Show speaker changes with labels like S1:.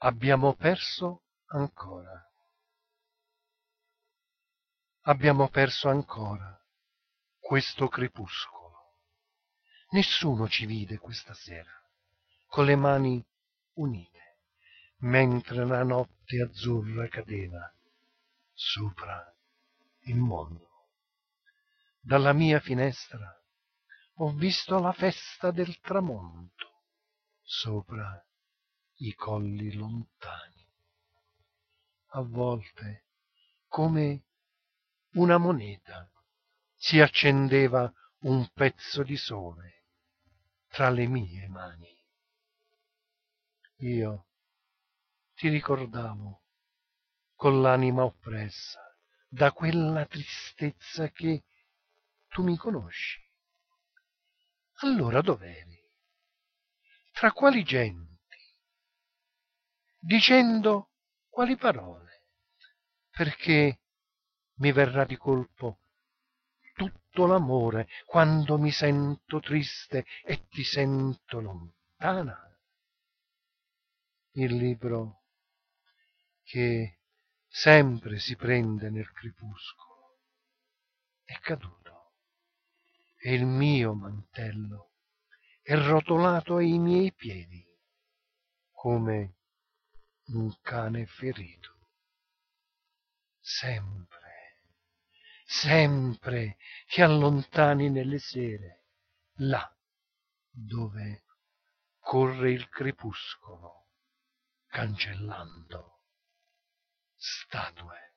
S1: Abbiamo perso ancora. Abbiamo perso ancora questo crepuscolo. Nessuno ci vide questa sera, con le mani unite, mentre la notte azzurra cadeva sopra il mondo. Dalla mia finestra ho visto la festa del tramonto sopra i colli lontani. A volte, come una moneta, si accendeva un pezzo di sole tra le mie mani. Io ti ricordavo con l'anima oppressa da quella tristezza che tu mi conosci. Allora dov'eri? Tra quali genti? Dicendo quali parole? Perché mi verrà di colpo tutto l'amore quando mi sento triste e ti sento lontana. Il libro che sempre si prende nel crepuscolo è caduto e il mio mantello è rotolato ai miei piedi come un cane ferito. Sempre, sempre che allontani nelle sere, là dove corre il crepuscolo, cancellando statue.